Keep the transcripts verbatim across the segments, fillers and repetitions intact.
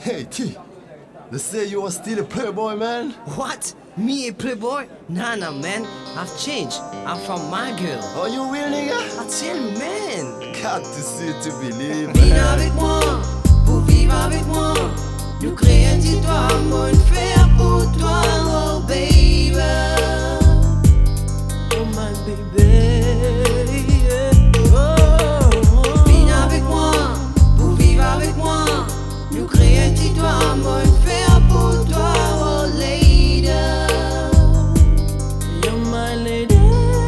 Hey T, they say you are still a playboy, man. What? Me a playboy? Nah, nah, man. I've changed. I'm from my girl. Are you real, nigga? I tell you, man. Got to see to believe, Viens man. avec moi, pour vivre avec moi. Nous créer un petit toit, moi une faire pour toi, oh baby. Oh my baby, yeah. Oh, oh. Viens avec moi, pour vivre avec moi. Nous créer un petit toit, moi une faire pour toi, oh lady. You're my lady.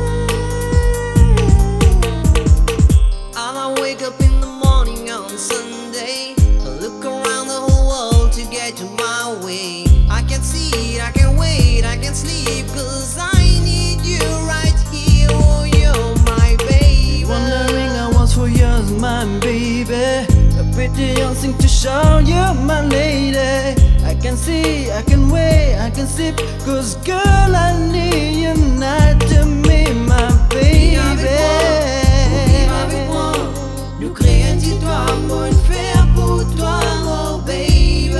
I wake up in the morning on Sunday. I look around the whole world to get to my way. I can't see it, I can't wait, I can't sleep, cause I need you right here. Oh, you're my baby. Wondering I was for years, my baby. A pretty young thing to show you, my lady. I can see, I can wait, I can sleep, cause girl, I need you night to me, my baby. Viens avec moi, nous créer un petit toit, moi une faire pour toi, oh baby.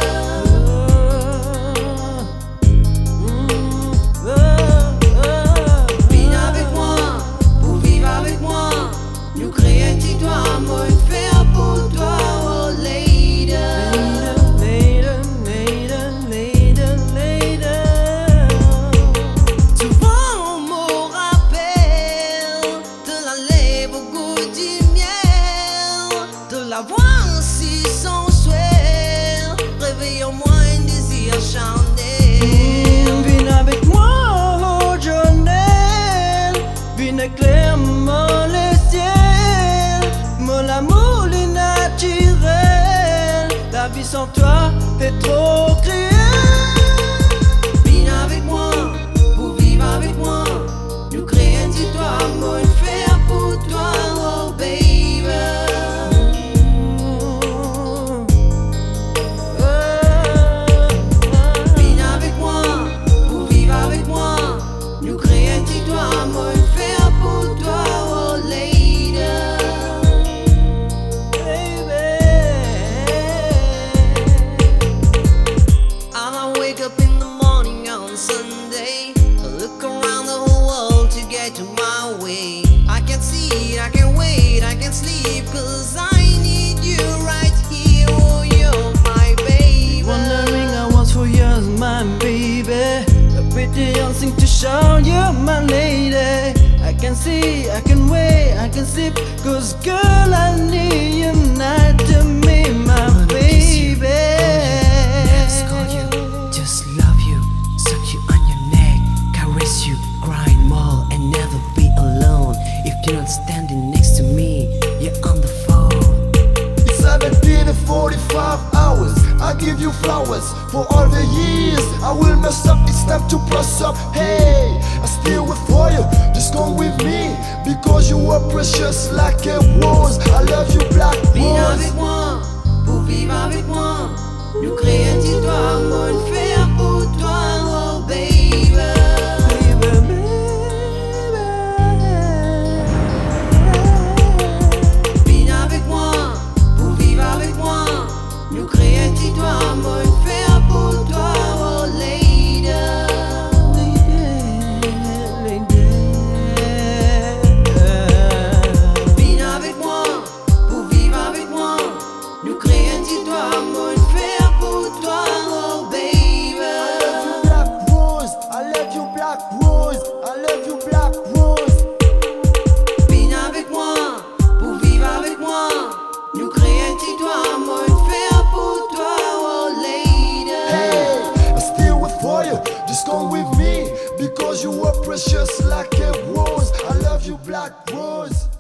Viens avec moi, pour vivre avec moi. Nous créer un petit toit, moi une faire pour toi, oh lady. Later, later, later, later. Souvent on me rappelle de la lèvre au goût du miel, de la voix si sensuelle, réveille en moi un désir charnel. Viens avec moi, oh journée. Viens éclaire-moi le ciel. Mon amour est naturel. La vie sans toi est trop cruelle. Viens avec moi, pour vivre avec moi. Nous créer un petit toit, moi une faire pour toi, oh baby. Viens avec moi, pour vivre avec moi. Nous créer un petit toit, moi une faire pour toi, oh lady. I wake up in the morning on Sunday. I look around the whole world to get to my way. I can't see it, I can't wait, I can't sleep, cause I need you right here. Oh, you're my baby. Wondering I was for years, my baby. A pretty young thing to show you, my lady. I can see, I can wait, I can sleep, cause girl, I need you night to me, my baby. Call you, just love you, suck you on your neck, caress you, grind more and never be alone. If you're not standing next to me, you're on the phone. It's seventeen and forty-five hours. I give you flowers for all the years. I will mess up, it's time to plus up. Hey, I still wait for you, just come with me, because you are precious like a rose. I love you, black Viens rose. avec moi, pour vivre avec moi. Nous créer un petit toit, moi une faire pour toi, oh baby. Viens avec moi, pour vivre avec moi. Nous créer un petit toit, moi une faire pour toi, oh lady. Viens avec moi, pour vivre avec moi. Nous créer un petit toit, moi une faire pour toi, oh baby. Black rose, I love you, black rose. I love you, black rose. Viens avec moi, pour vivre avec moi. Nous créer un petit toit, moi une faire pour toi, oh lady. Hey, I still wait for you, just come with me, because you are precious like a rose. I love you, black rose.